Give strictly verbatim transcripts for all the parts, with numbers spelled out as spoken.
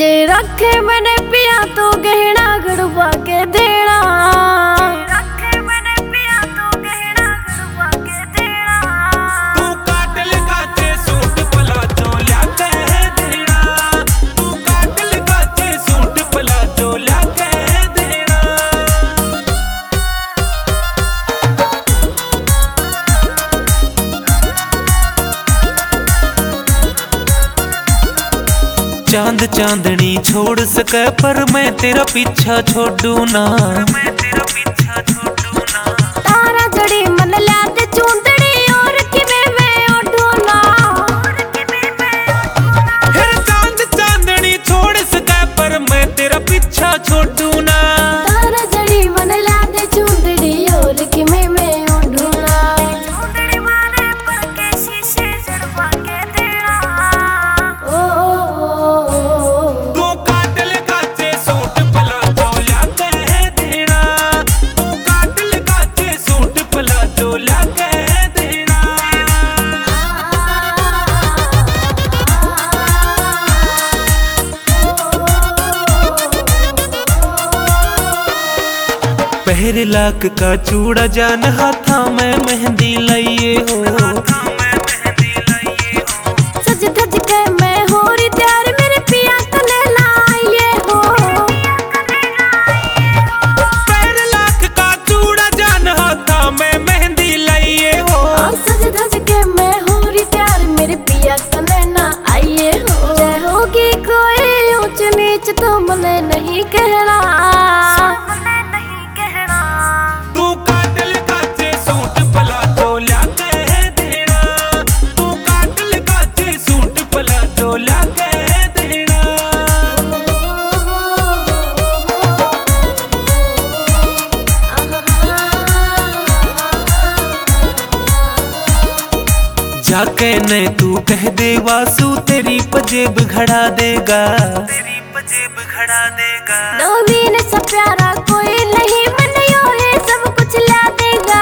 जे रखे मैंने पिया तो गहना गड़वा के देना। रखे मैंने पिया तो गहना गड़वा के देना। तू काटल काचे सूट प्लाजो लाके देना। तू काटल काचे सूट प्लाजो लाके देना। चांद चांदनी छोड़ सके पर मैं तेरा पीछा छोड़ू ना। तारा जड़ी मन लाते चूंदड़ी और किने में ओढ़ू ना। फिर चांद चांदनी छोड़ सके पर मैं तेरा पीछा छोड़ू ना। तारा जड़ी मन लाते चूंदड़ी और किने में ओढ़ू ना। चूंदड़ी मारे पर के शीशे जड़वा के देना। ओ, ओ, ओ, ओ। तू काटल काचे सूट प्लाजो लाके देना। तू काटल काचे सूट प्लाजो लाके देना। पहर लाख का चूड़ा जान हाथा में मेहंदी लाइए हो। सज धज के मैं हो रही तैयार मेरे पिया कने लाइए हो। पहर लाख का चूड़ा जान हाथा में मेहंदी लाइए हो। सज धज के मैं हो रही तैयार मेरे पिया कने ना आइए हो। जय होगी कोई ऊंच नीच तो मने नहीं कहना। तू काटल काचे सूट प्लाजो लाके देना। तू काटल काचे सूट प्लाजो लाके देना। जाके ने तू कह दे वासु तेरी पजेब घड़ा देगा। तेरी पजेब घड़ा देगा। नवीन सा प्यारा कोई नहीं मन यो है सब कुछ ला देगा।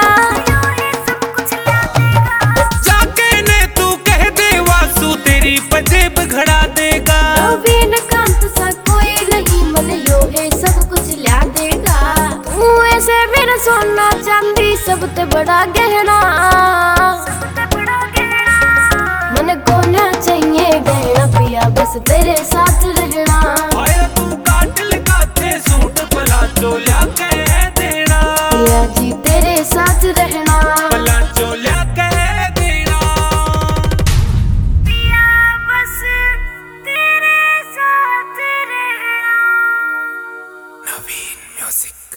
जाके ने तू कह दे वासु तेरी पजेब घड़ा देगा। नवीन कांत सा कोई नहीं मन यो है सब कुछ ला देगा। तू ऐसे मेरा सोना चांदी सब ते बड़ा गहना। मन को ना चाहिए गहना पिया बस तेरे साथ रहना। आया तू काटल काचे सूट प्लाजो लाके देना। पिया जी तेरे साथ रहना। प्लाजो लाके देना। पिया बस तेरे साथ रहना। नवीन म्यूजिक।